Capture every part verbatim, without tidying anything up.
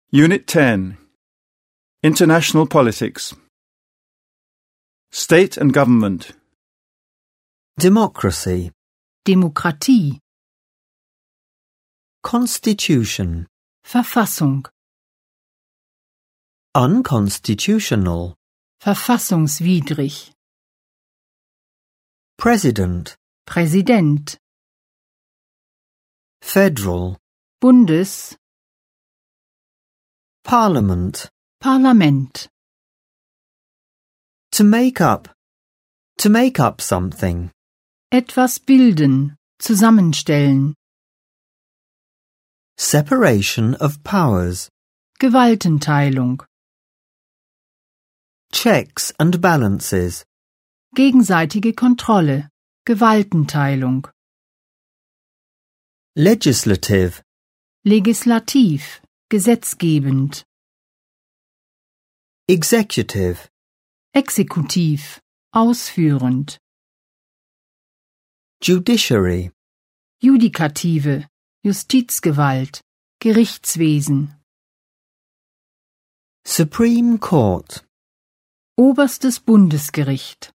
Unit ten. International Politics. State and Government. Democracy. Demokratie. Constitution. Verfassung. Unconstitutional. Verfassungswidrig. President. Präsident. Federal. Bundes. Parliament. Parlament. To make up. To make up something. Etwas bilden, zusammenstellen. Separation of powers. Gewaltenteilung. Checks and balances. Gegenseitige Kontrolle. Gewaltenteilung. Legislative. Legislativ. Gesetzgebend. Executive. Exekutiv. Ausführend. Judiciary. Judikative. Justizgewalt. Gerichtswesen. Supreme Court. Oberstes Bundesgericht.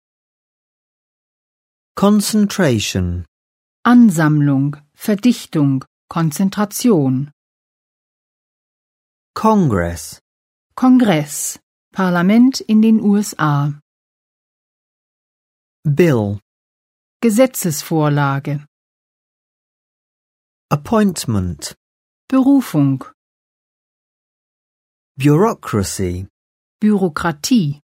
Concentration. Ansammlung, Verdichtung, Konzentration. Congress. Kongress. Parlament in den U S A. Bill. Gesetzesvorlage. Appointment. Berufung. Bureaucracy. Bürokratie.